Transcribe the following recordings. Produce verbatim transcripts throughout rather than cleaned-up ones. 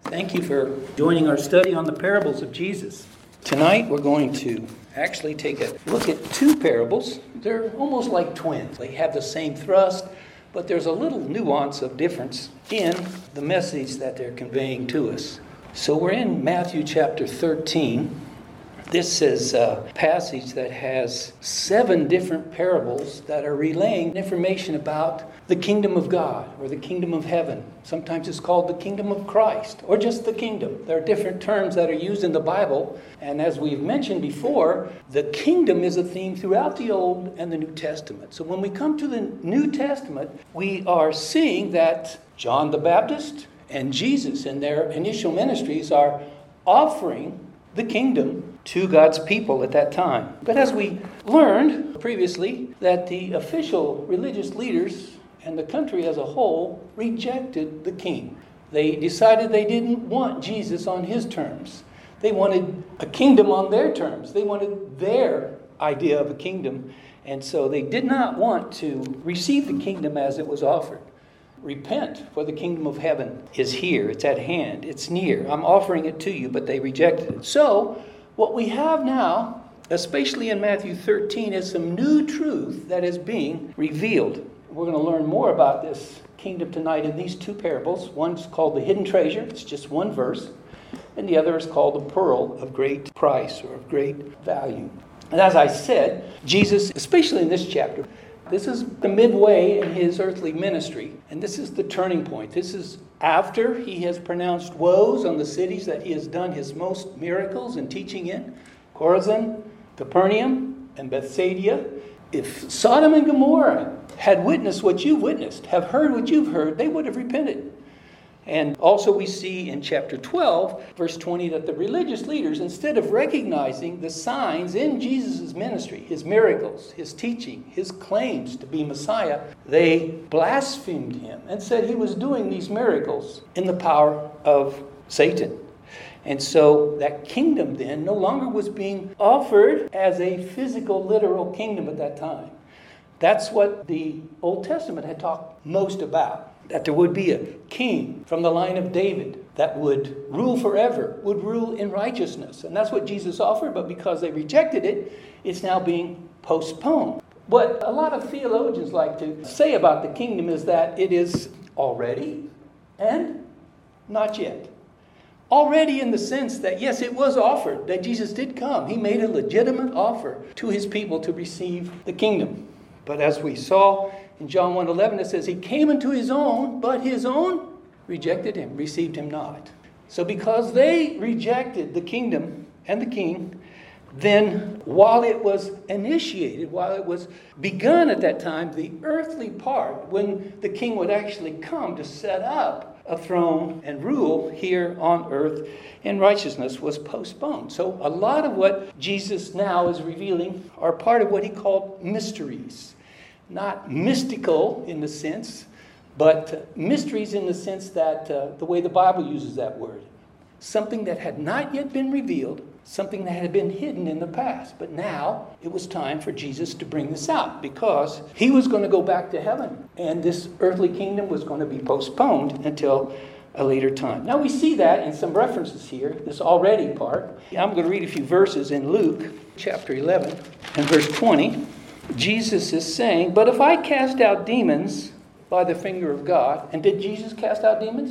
Thank you for joining our study on the parables of Jesus. Tonight we're going to actually take a look at two parables. They're almost like twins. They have the same thrust, but there's a little nuance of difference in the message that they're conveying to us. So we're in Matthew chapter thirteen. This is a passage that has seven different parables that are relaying information about the kingdom of God or the kingdom of heaven. Sometimes it's called the kingdom of Christ or just the kingdom. There are different terms that are used in the Bible. And as we've mentioned before, the kingdom is a theme throughout the Old and the New Testament. So when we come to the New Testament, we are seeing that John the Baptist and Jesus in their initial ministries are offering the kingdom to God's people at that time. But as we learned previously, that the official religious leaders and the country as a whole rejected the king. They decided they didn't want Jesus on his terms. They wanted a kingdom on their terms. They wanted their idea of a kingdom. And so they did not want to receive the kingdom as it was offered. Repent, for the kingdom of heaven is here. It's at hand. It's near. I'm offering it to you, but they rejected it. So what we have now, especially in Matthew thirteen, is some new truth that is being revealed. We're going to learn more about this kingdom tonight in these two parables. One's called the hidden treasure. It's just one verse. And the other is called the pearl of great price or of great value. And as I said, Jesus, especially in this chapter, this is the midway in his earthly ministry, and this is the turning point. This is after he has pronounced woes on the cities that he has done his most miracles and teaching in. Chorazin, Capernaum, and Bethsaida. If Sodom and Gomorrah had witnessed what you've witnessed, have heard what you've heard, they would have repented. And also we see in chapter twelve, verse twenty, that the religious leaders, instead of recognizing the signs in Jesus' ministry, his miracles, his teaching, his claims to be Messiah, they blasphemed him and said he was doing these miracles in the power of Satan. And so that kingdom then no longer was being offered as a physical, literal kingdom at that time. That's what the Old Testament had talked most about. That there would be a king from the line of David that would rule forever, would rule in righteousness. And that's what Jesus offered, but because they rejected it, it's now being postponed. What a lot of theologians like to say about the kingdom is that it is already and not yet. Already in the sense that, yes, it was offered, that Jesus did come. He made a legitimate offer to his people to receive the kingdom. But as we saw in John one eleven, it says, he came into his own, but his own rejected him, received him not. So because they rejected the kingdom and the king, then while it was initiated, while it was begun at that time, the earthly part, when the king would actually come to set up a throne and rule here on earth in righteousness, was postponed. So a lot of what Jesus now is revealing are part of what he called mysteries. Not mystical in the sense, but mysteries in the sense that uh, the way the Bible uses that word. Something that had not yet been revealed, something that had been hidden in the past. But now it was time for Jesus to bring this out because he was going to go back to heaven. And this earthly kingdom was going to be postponed until a later time. Now we see that in some references here, this already part. I'm going to read a few verses in Luke chapter eleven and verse twenty. Jesus is saying, but if I cast out demons by the finger of God, and did Jesus cast out demons?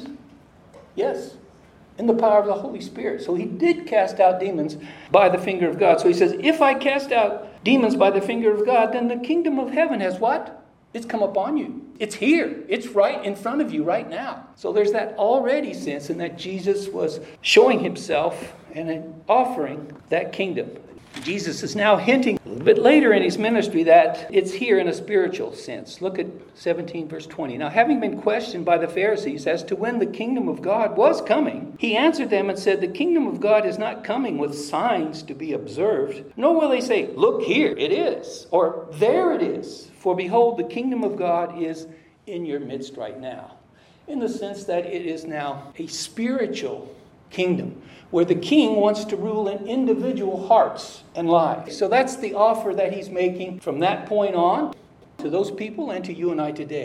Yes, in the power of the Holy Spirit. So he did cast out demons by the finger of God. So he says, if I cast out demons by the finger of God, then the kingdom of heaven has what? It's come upon you. It's here. It's right in front of you right now. So there's that already sense in that Jesus was showing himself and offering that kingdom. Jesus is now hinting a little bit later in his ministry that it's here in a spiritual sense. Look at seventeen verse twenty. Now, having been questioned by the Pharisees as to when the kingdom of God was coming, he answered them and said, the kingdom of God is not coming with signs to be observed, nor will they say, look here, it is, or there it is. For behold, the kingdom of God is in your midst right now. In the sense that it is now a spiritual kingdom, where the king wants to rule in individual hearts and lives. So that's the offer that he's making from that point on to those people and to you and I today.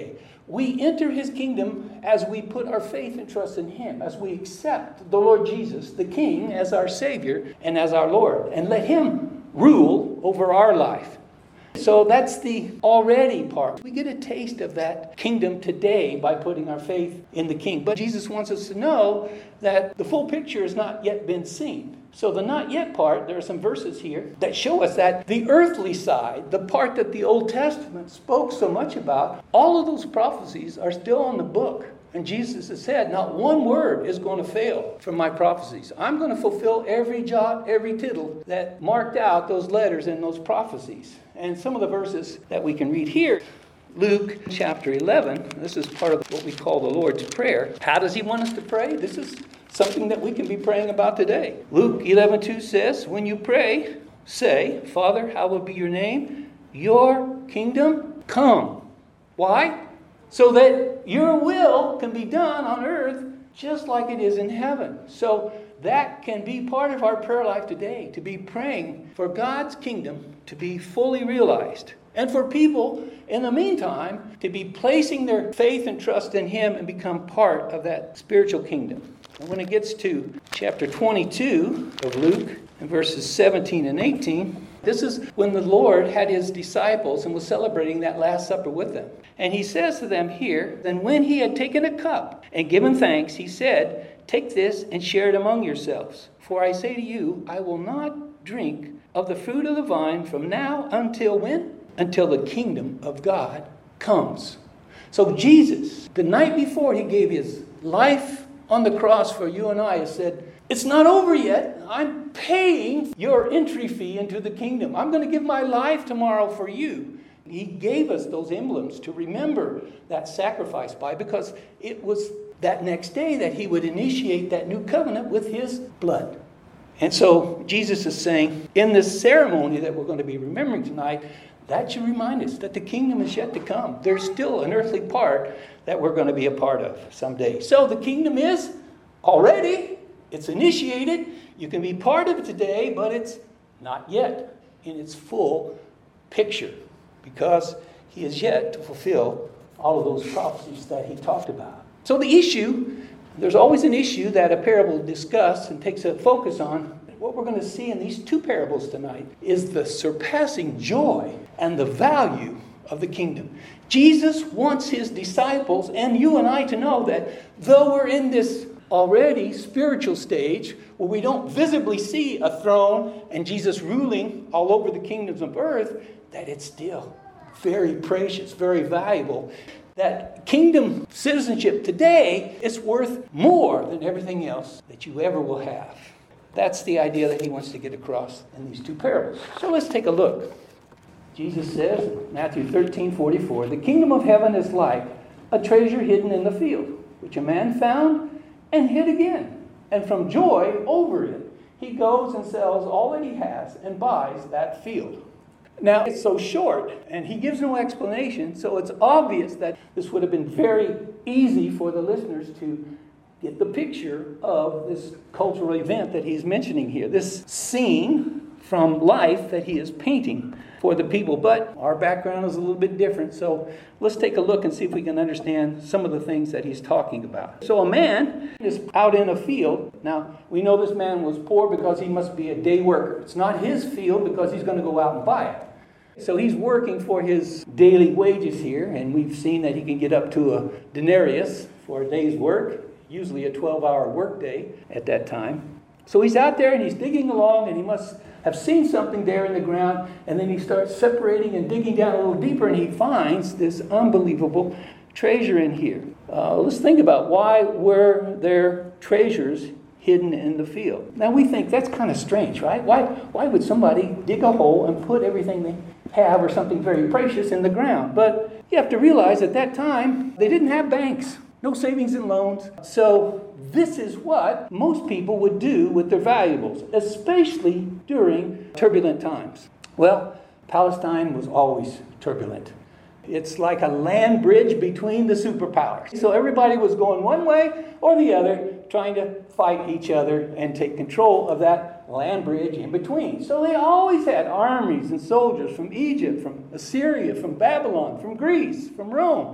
We enter his kingdom as we put our faith and trust in him, as we accept the Lord Jesus, the King, as our Savior and as our Lord, and let him rule over our life. So that's the already part. We get a taste of that kingdom today by putting our faith in the King. But Jesus wants us to know that the full picture has not yet been seen. So the not yet part, there are some verses here that show us that the earthly side, the part that the Old Testament spoke so much about, all of those prophecies are still on the book. And Jesus has said, not one word is going to fail from my prophecies. I'm going to fulfill every jot, every tittle that marked out those letters in those prophecies. And some of the verses that we can read here, Luke chapter eleven, this is part of what we call the Lord's Prayer. How does he want us to pray? This is something that we can be praying about today. Luke eleven two says, when you pray, say, Father, hallowed be your name, your kingdom come. Why? So that your will can be done on earth just like it is in heaven. So that can be part of our prayer life today, to be praying for God's kingdom to be fully realized. And for people, in the meantime, to be placing their faith and trust in him and become part of that spiritual kingdom. And when it gets to chapter twenty-two of Luke, and verses seventeen and eighteen, this is when the Lord had his disciples and was celebrating that Last Supper with them. And he says to them here, then when he had taken a cup and given thanks, he said, take this and share it among yourselves. For I say to you, I will not drink of the fruit of the vine from now until when? Until the kingdom of God comes. So Jesus, the night before he gave his life on the cross for you and I, has said, it's not over yet. I'm paying your entry fee into the kingdom. I'm going to give my life tomorrow for you. He gave us those emblems to remember that sacrifice by, because it was that next day that he would initiate that new covenant with his blood. And so Jesus is saying, in this ceremony that we're going to be remembering tonight, that should remind us that the kingdom is yet to come. There's still an earthly part that we're going to be a part of someday. So the kingdom is already, it's initiated. You can be part of it today, but it's not yet in its full picture, because he is yet to fulfill all of those prophecies that he talked about. So the issue, there's always an issue that a parable discusses and takes a focus on. What we're going to see in these two parables tonight is the surpassing joy and the value of the kingdom. Jesus wants his disciples and you and I to know that though we're in this already spiritual stage where we don't visibly see a throne and Jesus ruling all over the kingdoms of earth, that it's still very precious, very valuable. That kingdom citizenship today is worth more than everything else that you ever will have. That's the idea that he wants to get across in these two parables. So let's take a look. Jesus says in Matthew thirteen forty-four, the kingdom of heaven is like a treasure hidden in the field, which a man found and hid again. And from joy over it, he goes and sells all that he has and buys that field. Now, it's so short, and he gives no explanation, so it's obvious that this would have been very easy for the listeners to get the picture of this cultural event that he's mentioning here, this scene from life that he is painting for the people. But our background is a little bit different, so let's take a look and see if we can understand some of the things that he's talking about. So a man is out in a field. Now, we know this man was poor because he must be a day worker. It's not his field because he's going to go out and buy it. So he's working for his daily wages here, and we've seen that he can get up to a denarius for a day's work, usually a twelve-hour workday at that time. So he's out there and he's digging along, and he must have seen something there in the ground, and then he starts separating and digging down a little deeper, and he finds this unbelievable treasure in here. Uh, let's think about why were there treasures hidden in the field. Now we think that's kind of strange, right? Why, why would somebody dig a hole and put everything they have or something very precious in the ground? But you have to realize at that time, they didn't have banks. No savings and loans. So this is what most people would do with their valuables, especially during turbulent times. Well, Palestine was always turbulent. It's like a land bridge between the superpowers. So everybody was going one way or the other, trying to fight each other and take control of that land bridge in between. So they always had armies and soldiers from Egypt, from Assyria, from Babylon, from Greece, from Rome,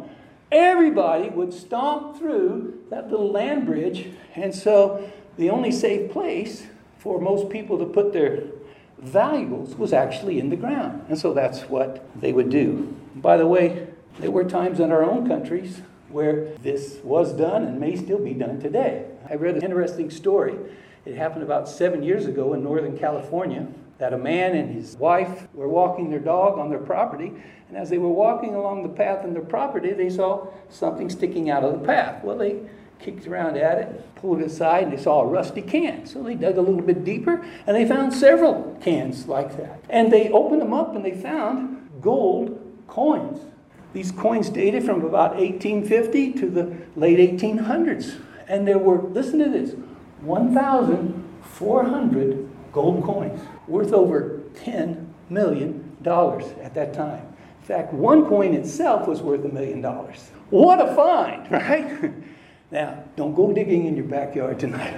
everybody would stomp through that little land bridge. And so the only safe place for most people to put their valuables was actually in the ground. And so that's what they would do. By the way, there were times in our own countries where this was done and may still be done today. I read an interesting story. It happened about seven years ago in Northern California, that a man and his wife were walking their dog on their property, and as they were walking along the path in their property, they saw something sticking out of the path. Well, they kicked around at it, pulled it aside, and they saw a rusty can. So they dug a little bit deeper, and they found several cans like that. And they opened them up, and they found gold coins. These coins dated from about eighteen fifty to the late eighteen hundreds. And there were, listen to this, one thousand four hundred gold coins, worth over ten million dollars at that time. In fact, one coin itself was worth a million dollars. What a find, right? Now, don't go digging in your backyard tonight.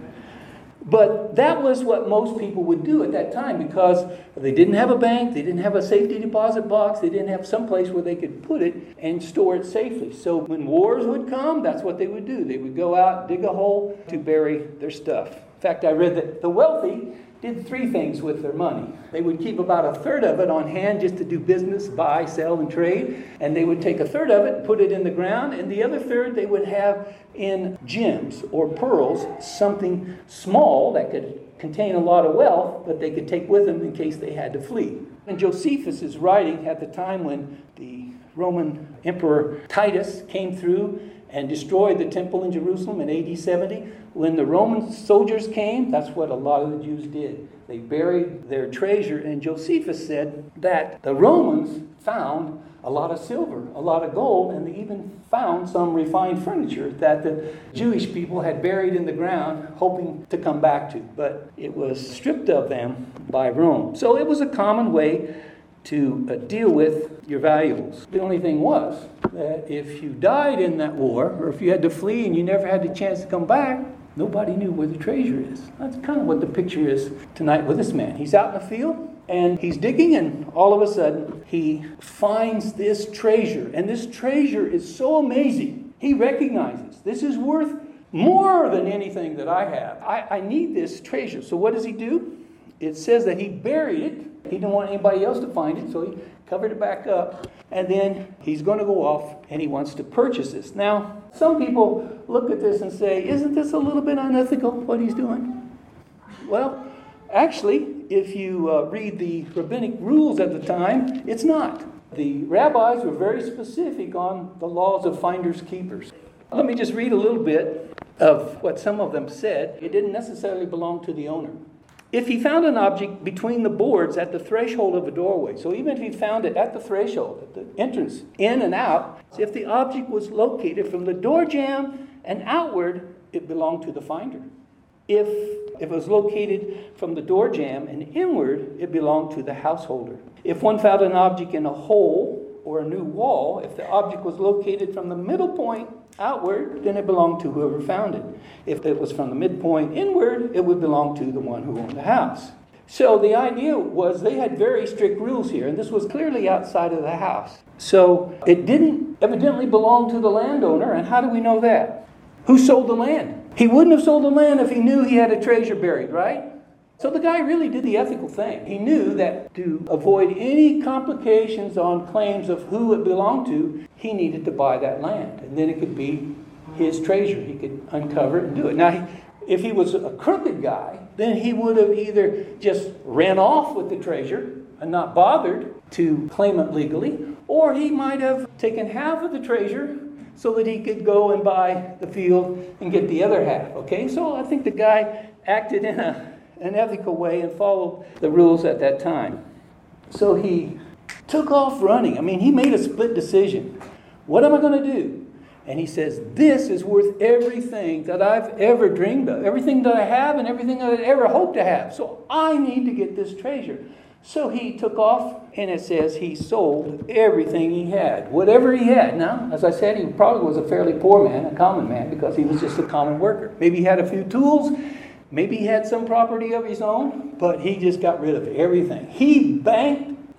But that was what most people would do at that time, because they didn't have a bank, they didn't have a safety deposit box, they didn't have some place where they could put it and store it safely. So when wars would come, that's what they would do. They would go out, dig a hole to bury their stuff. In fact, I read that the wealthy did three things with their money. They would keep about a third of it on hand just to do business, buy, sell, and trade. And they would take a third of it and put it in the ground. And the other third they would have in gems or pearls, something small that could contain a lot of wealth, but they could take with them in case they had to flee. And Josephus is writing at the time when the Roman Emperor Titus came through and destroyed the temple in Jerusalem in A D seventy. When the Roman soldiers came, that's what a lot of the Jews did. They buried their treasure, and Josephus said that the Romans found a lot of silver, a lot of gold, and they even found some refined furniture that the Jewish people had buried in the ground, hoping to come back to. But it was stripped of them by Rome. So it was a common way to uh, deal with your valuables. The only thing was that if you died in that war, or if you had to flee and you never had the chance to come back, nobody knew where the treasure is. That's kind of what the picture is tonight with this man. He's out in the field, and he's digging, and all of a sudden, he finds this treasure. And this treasure is so amazing. He recognizes this is worth more than anything that I have. I, I need this treasure. So what does he do? It says that he buried it. He didn't want anybody else to find it, so he covered it back up. And then he's going to go off, and he wants to purchase this. Now, some people look at this and say, isn't this a little bit unethical, what he's doing? Well, actually, if you uh, read the rabbinic rules at the time, it's not. The rabbis were very specific on the laws of finders keepers. Let me just read a little bit of what some of them said. It didn't necessarily belong to the owner. If he found an object between the boards at the threshold of a doorway, so even if he found it at the threshold, at the entrance, in and out, if the object was located from the door jamb and outward, it belonged to the finder. If it was located from the door jamb and inward, it belonged to the householder. If one found an object in a hole or a new wall, if the object was located from the middle point outward, then it belonged to whoever found it. If it was from the midpoint inward, it would belong to the one who owned the house. So the idea was they had very strict rules here, and this was clearly outside of the house. So it didn't evidently belong to the landowner, and how do we know that? Who sold the land? He wouldn't have sold the land if he knew he had a treasure buried, right? So the guy really did the ethical thing. He knew that to avoid any complications on claims of who it belonged to, he needed to buy that land. And then it could be his treasure. He could uncover it and do it. Now, if he was a crooked guy, then he would have either just ran off with the treasure and not bothered to claim it legally, or he might have taken half of the treasure so that he could go and buy the field and get the other half. Okay, so I think the guy acted in a an ethical way and followed the rules at that time. So he took off running. I mean, he made a split decision. What am I going to do? And he says, this is worth everything that I've ever dreamed of, everything that I have and everything that I'd ever hoped to have. So I need to get this treasure. So he took off, and it says he sold everything he had, whatever he had. Now, as I said, he probably was a fairly poor man, a common man, because he was just a common worker. Maybe he had a few tools. Maybe he had some property of his own, but he just got rid of everything. He banked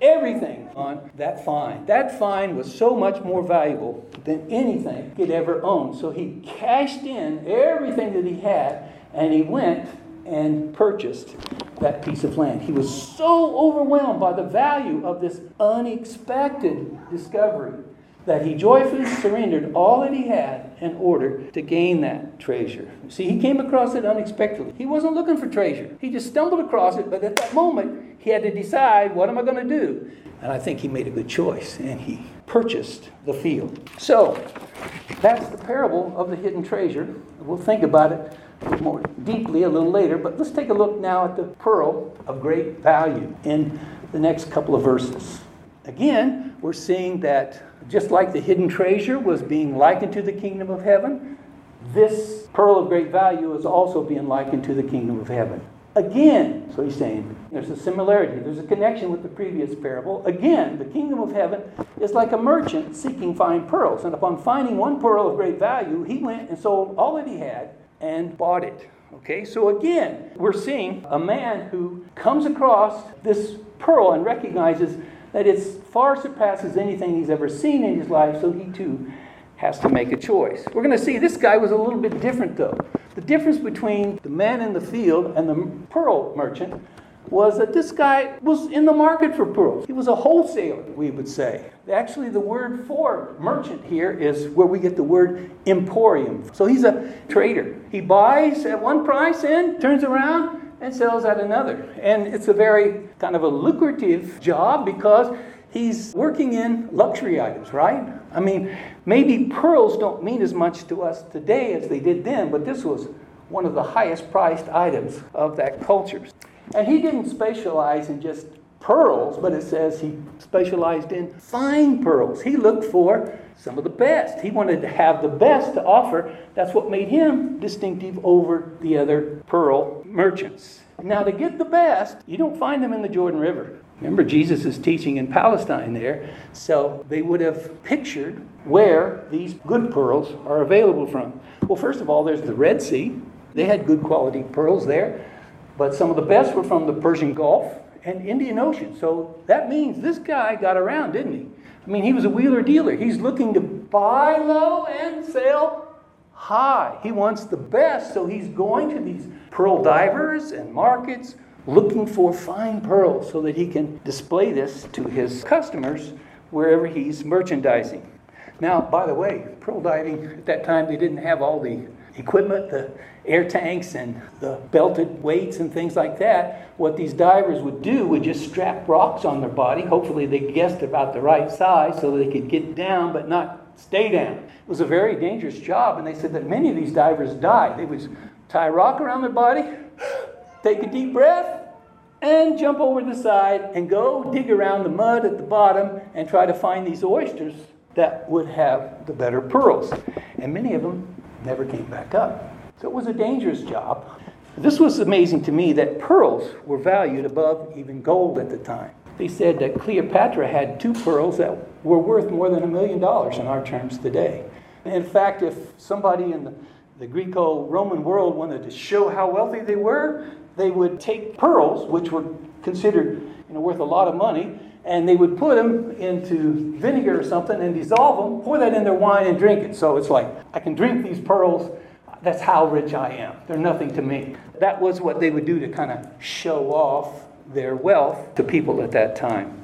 everything on that find. That find was so much more valuable than anything he could ever own. So he cashed in everything that he had, and he went and purchased that piece of land. He was so overwhelmed by the value of this unexpected discovery that he joyfully surrendered all that he had in order to gain that treasure. See, he came across it unexpectedly. He wasn't looking for treasure. He just stumbled across it, but at that moment, he had to decide, what am I going to do? And I think he made a good choice, and he purchased the field. So, that's the parable of the hidden treasure. We'll think about it more deeply a little later, but let's take a look now at the pearl of great value in the next couple of verses. Again, we're seeing that just like the hidden treasure was being likened to the kingdom of heaven, this pearl of great value is also being likened to the kingdom of heaven. Again, so he's saying there's a similarity, there's a connection with the previous parable. Again, the kingdom of heaven is like a merchant seeking fine pearls. And upon finding one pearl of great value, he went and sold all that he had and bought it. Okay, so again, we're seeing a man who comes across this pearl and recognizes that it far surpasses anything he's ever seen in his life, so he too has to make a choice. We're going to see this guy was a little bit different, though. The difference between the man in the field and the pearl merchant was that this guy was in the market for pearls. He was a wholesaler, we would say. Actually, the word for merchant here is where we get the word emporium. So he's a trader. He buys at one price and turns around and sells at another. And it's a very kind of a lucrative job because he's working in luxury items, right? I mean, maybe pearls don't mean as much to us today as they did then, but this was one of the highest priced items of that culture. And he didn't specialize in just pearls, but it says he specialized in fine pearls. He looked for some of the best. He wanted to have the best to offer. That's what made him distinctive over the other pearl merchants. Now, to get the best, you don't find them in the Jordan River. Remember, Jesus is teaching in Palestine there, so they would have pictured where these good pearls are available from. Well, first of all, there's the Red Sea. They had good quality pearls there, but some of the best were from the Persian Gulf and Indian Ocean. So that means this guy got around, didn't he? I mean, he was a wheeler dealer. He's looking to buy low and sell high. He wants the best, so he's going to these pearl divers and markets looking for fine pearls so that he can display this to his customers wherever he's merchandising. Now, by the way, pearl diving, at that time, they didn't have all the equipment, the air tanks and the belted weights and things like that. What these divers would do would just strap rocks on their body. Hopefully they guessed about the right size so they could get down but not stay down. It was a very dangerous job, and they said that many of these divers died. They would tie a rock around their body, take a deep breath, and jump over the side and go dig around the mud at the bottom and try to find these oysters that would have the better pearls. And many of them never came back up. So it was a dangerous job. This was amazing to me that pearls were valued above even gold at the time. They said that Cleopatra had two pearls that were worth more than a million dollars in our terms today. In fact, if somebody in the, the Greco-Roman world wanted to show how wealthy they were, they would take pearls, which were considered you know, worth a lot of money, and they would put them into vinegar or something and dissolve them, pour that in their wine and drink it. So it's like, I can drink these pearls. That's how rich I am. They're nothing to me. That was what they would do to kind of show off their wealth to people at that time.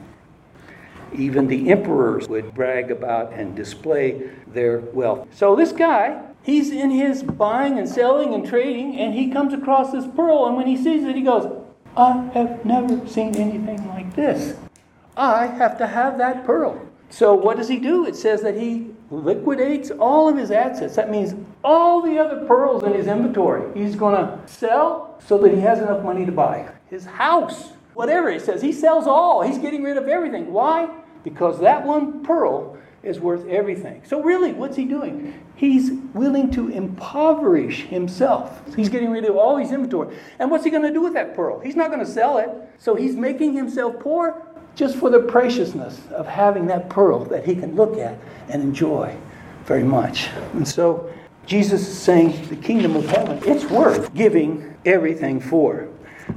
Even the emperors would brag about and display their wealth. So this guy, he's in his buying and selling and trading, and he comes across this pearl, and when he sees it, he goes, I have never seen anything like this. I have to have that pearl. So what does he do? It says that he liquidates all of his assets. That means all the other pearls in his inventory he's going to sell so that he has enough money to buy his house. Whatever it says, he sells all. He's getting rid of everything. Why? Because that one pearl is worth everything. So really, what's he doing? He's willing to impoverish himself. He's getting rid of all his inventory. And what's he going to do with that pearl? He's not going to sell it. So he's making himself poor just for the preciousness of having that pearl that he can look at and enjoy very much. And so Jesus is saying the kingdom of heaven, it's worth giving everything for.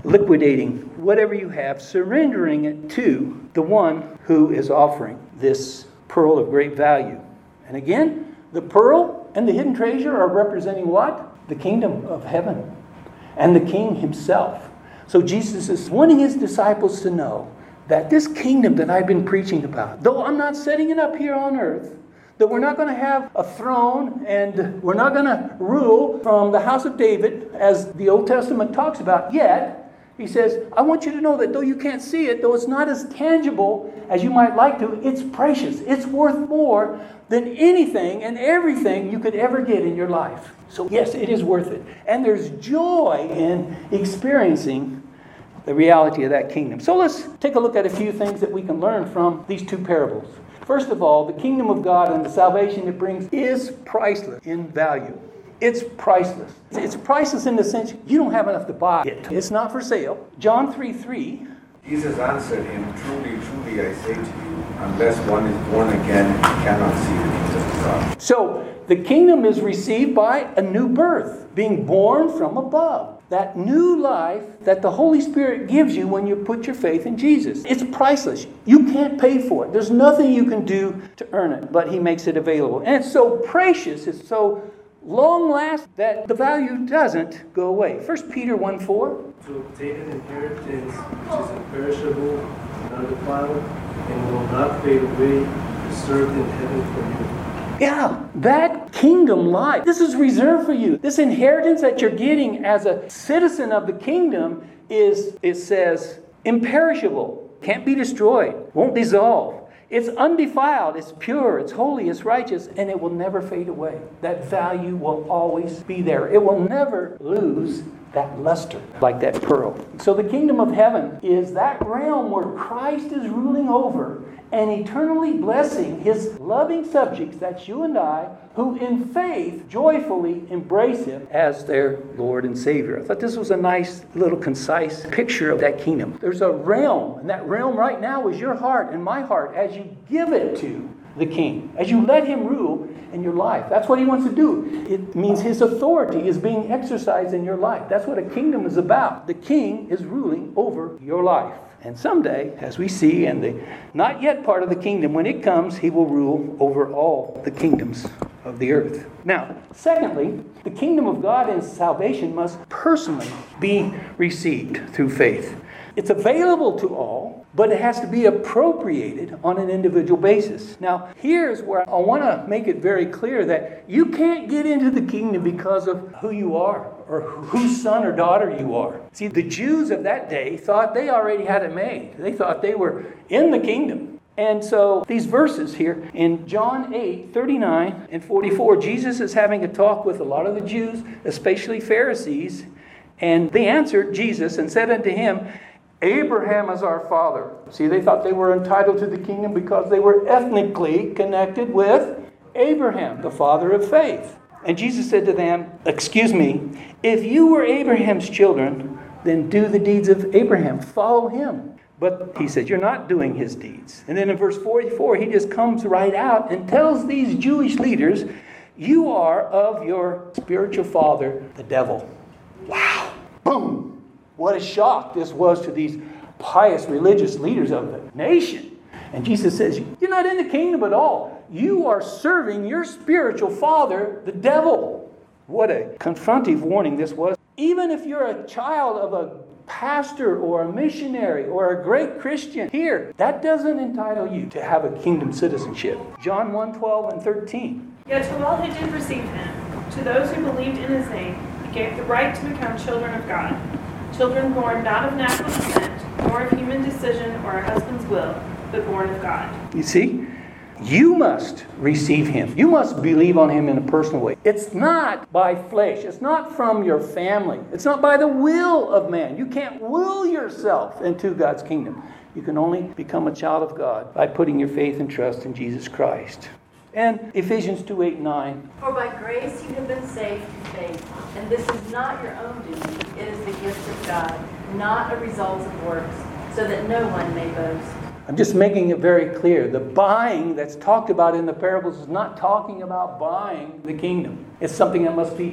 liquidating whatever you have, surrendering it to the one who is offering this pearl of great value. And again, the pearl and the hidden treasure are representing what? The kingdom of heaven and the king himself. So Jesus is wanting his disciples to know that this kingdom that I've been preaching about, though I'm not setting it up here on earth, that we're not going to have a throne and we're not going to rule from the house of David, as the Old Testament talks about, yet he says, I want you to know that though you can't see it, though it's not as tangible as you might like to, it's precious. It's worth more than anything and everything you could ever get in your life. So yes, it is worth it. And there's joy in experiencing the reality of that kingdom. So let's take a look at a few things that we can learn from these two parables. First of all, the kingdom of God and the salvation it brings is priceless in value. It's priceless. It's priceless in the sense you don't have enough to buy it. It's not for sale. John three three. Jesus answered him, Truly, truly, I say to you, unless one is born again, he cannot see the kingdom of God. So the kingdom is received by a new birth, being born from above. That new life that the Holy Spirit gives you when you put your faith in Jesus. It's priceless. You can't pay for it. There's nothing you can do to earn it, but he makes it available. And it's so precious, it's so long lasting that the value doesn't go away. First Peter one four. To obtain an inheritance which is imperishable, undefiled, and will not fade away, reserved in heaven for you. Yeah, that kingdom life, this is reserved for you. This inheritance that you're getting as a citizen of the kingdom is, it says, imperishable, can't be destroyed, won't dissolve. It's undefiled, it's pure, it's holy, it's righteous, and it will never fade away. That value will always be there. It will never lose that luster like that pearl. So the kingdom of heaven is that realm where Christ is ruling over and eternally blessing his loving subjects, that's you and I, who in faith joyfully embrace him as their Lord and Savior. I thought this was a nice little concise picture of that kingdom. There's a realm, and that realm right now is your heart and my heart as you give it to the King, as you let him rule in your life. That's what he wants to do. It means his authority is being exercised in your life. That's what a kingdom is about. The king is ruling over your life. And someday, as we see in the not yet part of the kingdom, when it comes, he will rule over all the kingdoms of the earth. Now, secondly, the kingdom of God and salvation must personally be received through faith. It's available to all, but it has to be appropriated on an individual basis. Now, here's where I want to make it very clear that you can't get into the kingdom because of who you are or whose son or daughter you are. See, the Jews of that day thought they already had it made. They thought they were in the kingdom. And so these verses here in John eight, thirty-nine and forty-four, Jesus is having a talk with a lot of the Jews, especially Pharisees. And they answered Jesus and said unto him, Abraham is our father. See, they thought they were entitled to the kingdom because they were ethnically connected with Abraham, the father of faith. And Jesus said to them, excuse me, if you were Abraham's children, then do the deeds of Abraham. Follow him. But he said, you're not doing his deeds. And then in verse forty-four, he just comes right out and tells these Jewish leaders, you are of your spiritual father, the devil. Wow. Boom. What a shock this was to these pious religious leaders of the nation. And Jesus says, you're not in the kingdom at all. You are serving your spiritual father, the devil. What a confrontive warning this was. Even if you're a child of a pastor or a missionary or a great Christian here, that doesn't entitle you to have a kingdom citizenship. John one, twelve and thirteen. Yet to all who did receive him, to those who believed in his name, he gave the right to become children of God. Children born not of natural descent, nor of human decision or a husband's will, but born of God. You see? You must receive him. You must believe on him in a personal way. It's not by flesh. It's not from your family. It's not by the will of man. You can't will yourself into God's kingdom. You can only become a child of God by putting your faith and trust in Jesus Christ. And Ephesians two, eight, nine. For by grace you have been saved through faith, and this is not your own doing, it is the gift of God, not a result of works, so that no one may boast. I'm just making it very clear. The buying that's talked about in the parables is not talking about buying the kingdom. It's something that must be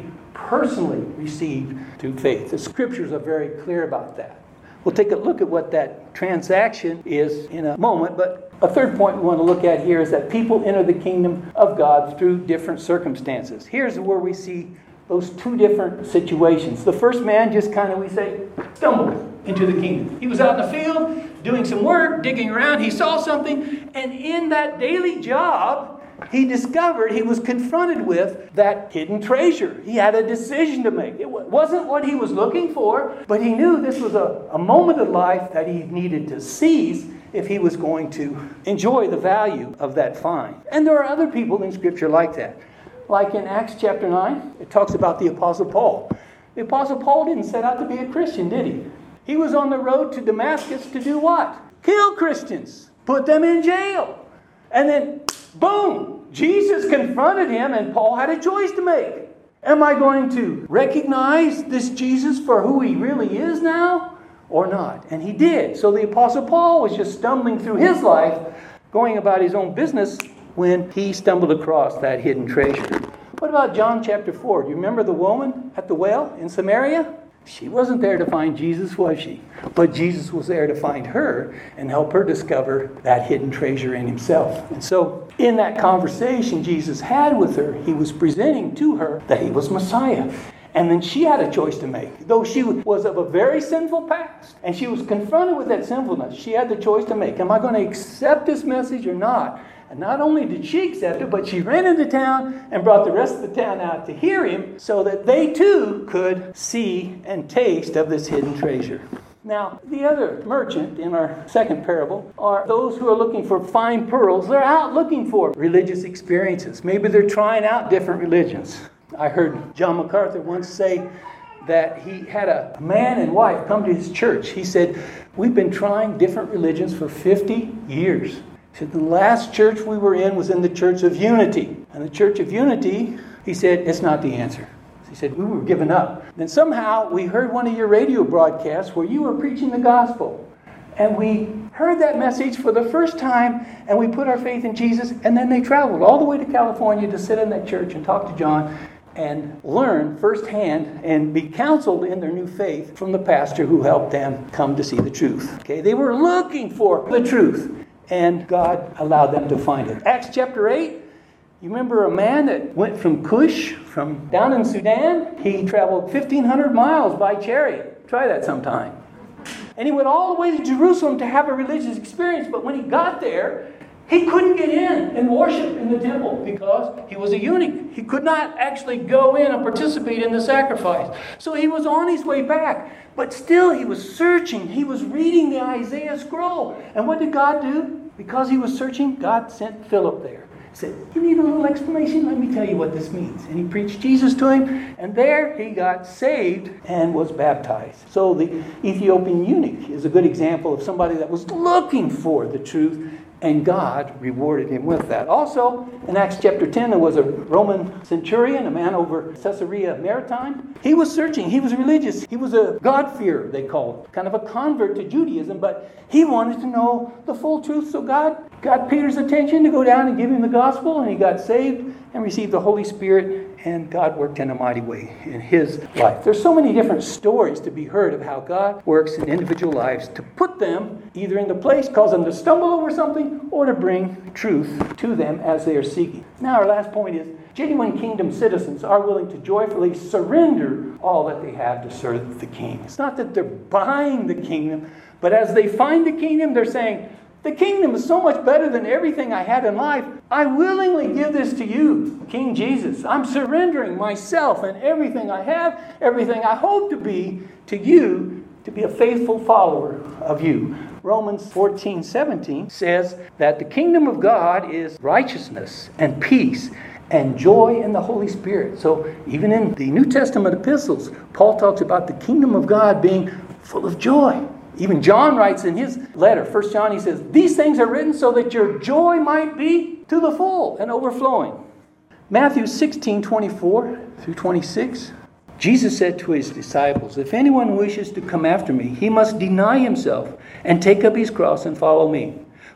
personally received through faith. The scriptures are very clear about that. We'll take a look at what that transaction is in a moment, but a third point we want to look at here is that people enter the kingdom of God through different circumstances. Here's where we see those two different situations. The first man just kind of, we say, stumbled into the kingdom. He was out in the field doing some work, digging around. He saw something, and in that daily job, he discovered he was confronted with that hidden treasure. He had a decision to make. It wasn't what he was looking for, but he knew this was a, a moment of life that he needed to seize if he was going to enjoy the value of that find. And there are other people in Scripture like that. Like in Acts chapter nine, it talks about the Apostle Paul. The Apostle Paul didn't set out to be a Christian, did he? He was on the road to Damascus to do what? Kill Christians. Put them in jail. And then, boom, Jesus confronted him and Paul had a choice to make. Am I going to recognize this Jesus for who he really is now or not? And he did. So the Apostle Paul was just stumbling through his life, going about his own business when he stumbled across that hidden treasure. What about John chapter four? Do you remember the woman at the well in Samaria? She wasn't there to find Jesus, was she? But Jesus was there to find her and help her discover that hidden treasure in himself. And so in that conversation Jesus had with her, he was presenting to her that he was Messiah. And then she had a choice to make. Though she was of a very sinful past and she was confronted with that sinfulness, she had the choice to make. Am I going to accept this message or not? And not only did she accept it, but she ran into town and brought the rest of the town out to hear him so that they too could see and taste of this hidden treasure. Now, the other merchant in our second parable are those who are looking for fine pearls. They're out looking for religious experiences. Maybe they're trying out different religions. I heard John MacArthur once say that he had a man and wife come to his church. He said, we've been trying different religions for fifty years. He said, the last church we were in was in the Church of Unity. And the Church of Unity, he said, it's not the answer. He said, we were giving up. Then somehow we heard one of your radio broadcasts where you were preaching the gospel. And we heard that message for the first time, and we put our faith in Jesus. And then they traveled all the way to California to sit in that church and talk to John and learn firsthand and be counseled in their new faith from the pastor who helped them come to see the truth. Okay, they were looking for the truth. And God allowed them to find it. Acts chapter eight, you remember a man that went from Cush, from down in Sudan? He traveled fifteen hundred miles by chariot. Try that sometime. And he went all the way to Jerusalem to have a religious experience. But when he got there, he couldn't get in and worship in the temple because he was a eunuch. He could not actually go in and participate in the sacrifice. So he was on his way back. But still he was searching. He was reading the Isaiah scroll. And what did God do? Because he was searching, God sent Philip there. He said, you need a little explanation? Let me tell you what this means. And he preached Jesus to him. And there he got saved and was baptized. So the Ethiopian eunuch is a good example of somebody that was looking for the truth. And God rewarded him with that. Also, in Acts chapter ten, there was a Roman centurion, a man over Caesarea Maritime. He was searching. He was religious. He was a God-fearer, they call it. Kind of a convert to Judaism. But he wanted to know the full truth. So God got Peter's attention to go down and give him the gospel. And he got saved and received the Holy Spirit. And God worked in a mighty way in his life. There's so many different stories to be heard of how God works in individual lives to put them either in the place, cause them to stumble over something, or to bring truth to them as they are seeking. Now our last point is, genuine kingdom citizens are willing to joyfully surrender all that they have to serve the king. It's not that they're buying the kingdom, but as they find the kingdom, they're saying, the kingdom is so much better than everything I had in life. I willingly give this to you, King Jesus. I'm surrendering myself and everything I have, everything I hope to be, to you, to be a faithful follower of you. Romans fourteen seventeen says that the kingdom of God is righteousness and peace and joy in the Holy Spirit. So even in the New Testament epistles, Paul talks about the kingdom of God being full of joy. Even John writes in his letter, First John, he says, these things are written so that your joy might be to the full and overflowing. Matthew sixteen twenty-four through twenty-six, Jesus said to his disciples, if anyone wishes to come after me, he must deny himself and take up his cross and follow me.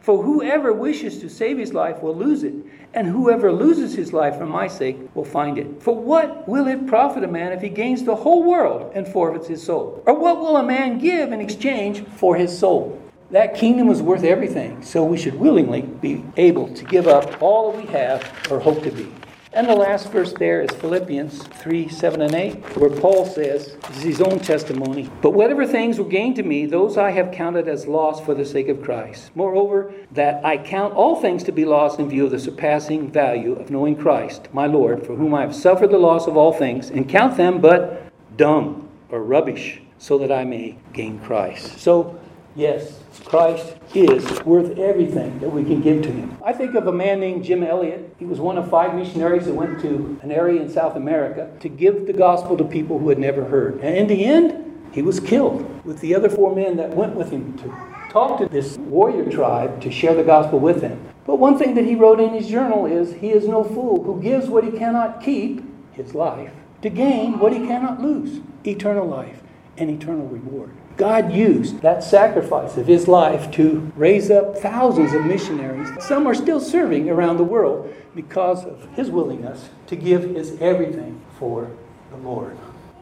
For whoever wishes to save his life will lose it, and whoever loses his life for my sake will find it. For what will it profit a man if he gains the whole world and forfeits his soul? Or what will a man give in exchange for his soul? That kingdom is worth everything, so we should willingly be able to give up all that we have or hope to be. And the last verse there is Philippians three, seven, and eight, where Paul says, this is his own testimony, but whatever things were gained to me, those I have counted as loss for the sake of Christ. Moreover, that I count all things to be lost in view of the surpassing value of knowing Christ, my Lord, for whom I have suffered the loss of all things, and count them but dung or rubbish, so that I may gain Christ. So, yes, Christ is worth everything that we can give to him. I think of a man named Jim Elliot. He was one of five missionaries that went to an area in South America to give the gospel to people who had never heard. And in the end, he was killed with the other four men that went with him to talk to this warrior tribe to share the gospel with them. But one thing that he wrote in his journal is, he is no fool who gives what he cannot keep, his life, to gain what he cannot lose, eternal life and eternal reward. God used that sacrifice of his life to raise up thousands of missionaries. Some are still serving around the world because of his willingness to give his everything for the Lord.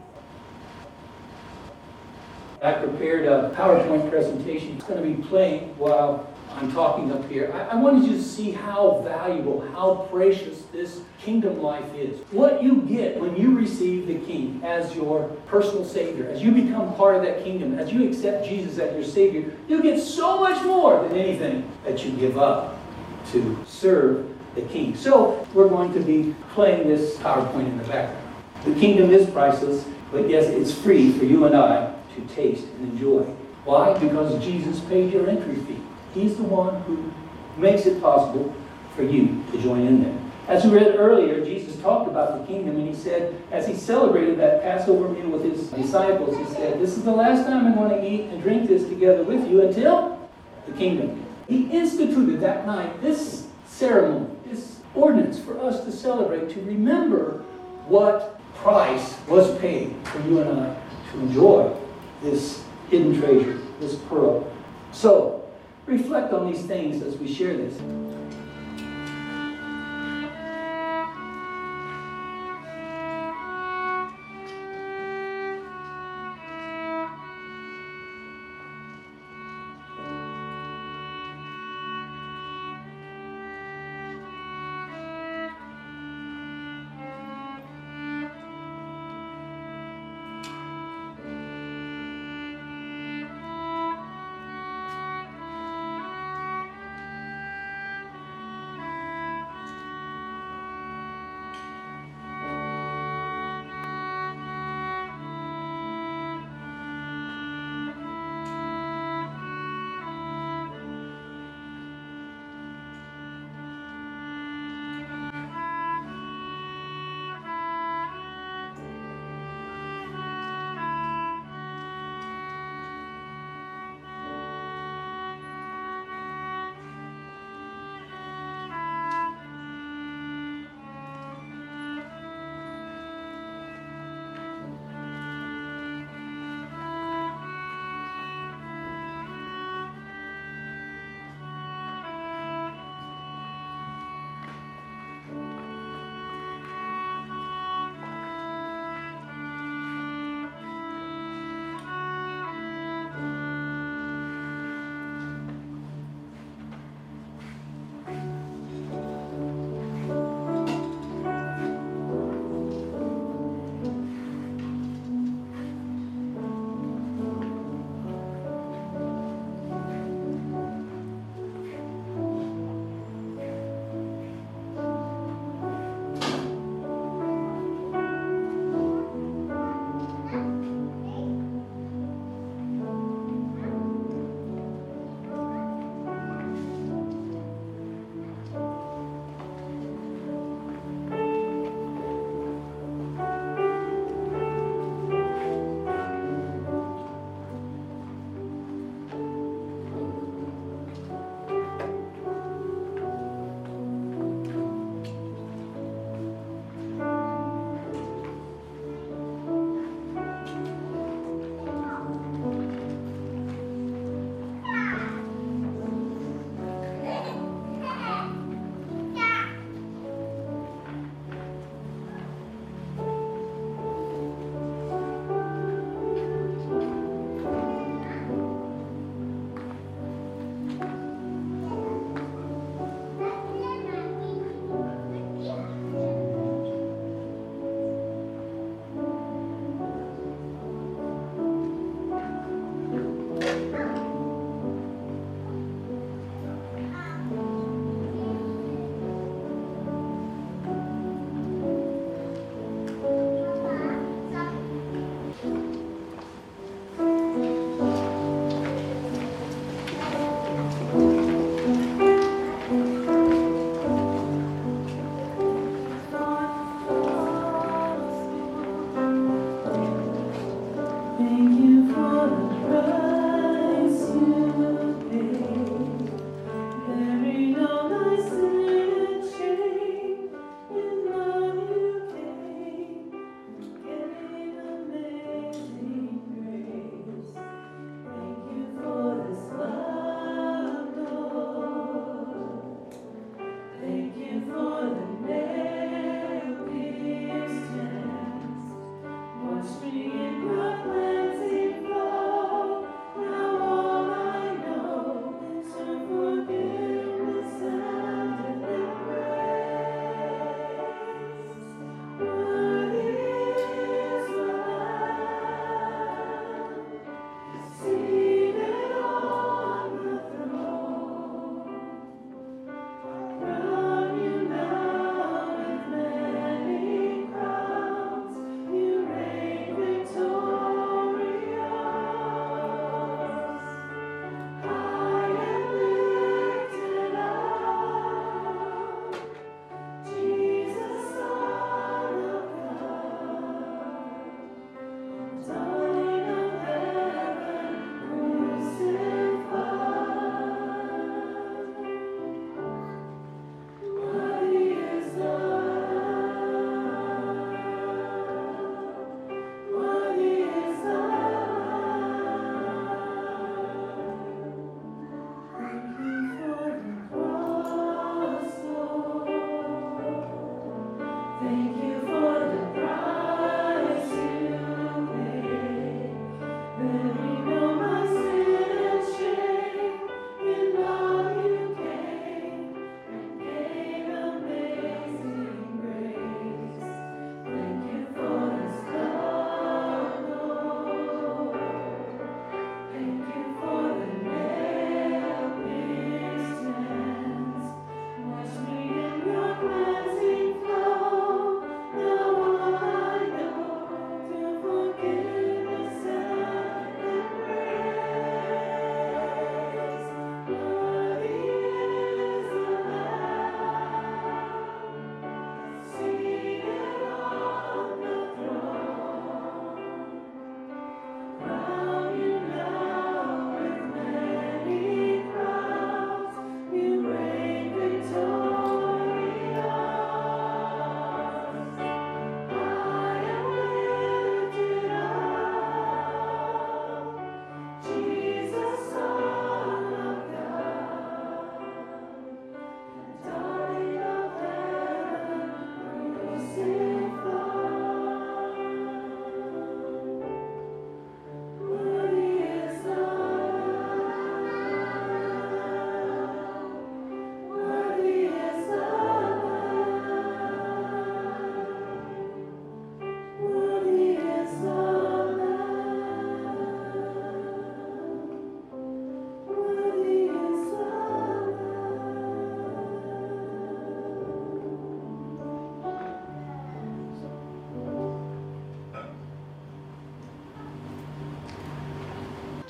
I prepared a PowerPoint presentation. It's going to be playing while I'm talking up here. I, I wanted you to see how valuable, how precious this kingdom life is. What you get when you receive the King as your personal Savior, as you become part of that kingdom, as you accept Jesus as your Savior, you get so much more than anything that you give up to serve the King. So we're going to be playing this PowerPoint in the background. The kingdom is priceless, but yes, it's free for you and I to taste and enjoy. Why? Because Jesus paid your entry fee. He's the one who makes it possible for you to join in there. As we read earlier, Jesus talked about the kingdom, and he said, as he celebrated that Passover meal with his disciples, he said, this is the last time I'm going to eat and drink this together with you until the kingdom. He instituted that night this ceremony, this ordinance for us to celebrate, to remember what price was paid for you and I to enjoy this hidden treasure, this pearl. So, reflect on these things as we share this.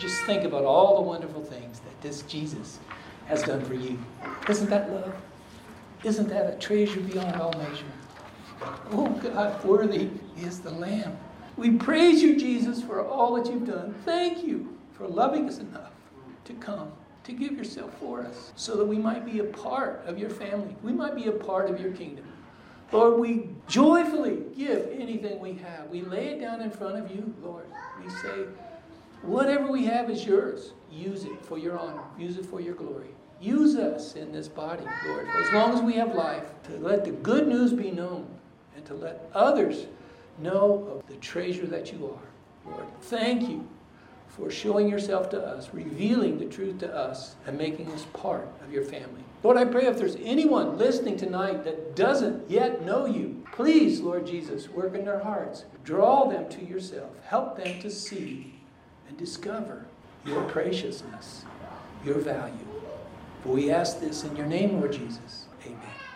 Just think about all the wonderful things that this Jesus has done for you. Isn't that love? Isn't that a treasure beyond all measure? Oh God, worthy is the Lamb. We praise you, Jesus, for all that you've done. Thank you for loving us enough to come, to give yourself for us, so that we might be a part of your family. We might be a part of your kingdom. Lord, we joyfully give anything we have. We lay it down in front of you, Lord. We say, whatever we have is yours. Use it for your honor. Use it for your glory. Use us in this body, Lord, for as long as we have life, to let the good news be known and to let others know of the treasure that you are. Lord, thank you for showing yourself to us, revealing the truth to us, and making us part of your family. Lord, I pray if there's anyone listening tonight that doesn't yet know you, please, Lord Jesus, work in their hearts. Draw them to yourself. Help them to see and discover your preciousness, your value. For we ask this in your name, Lord Jesus. Amen.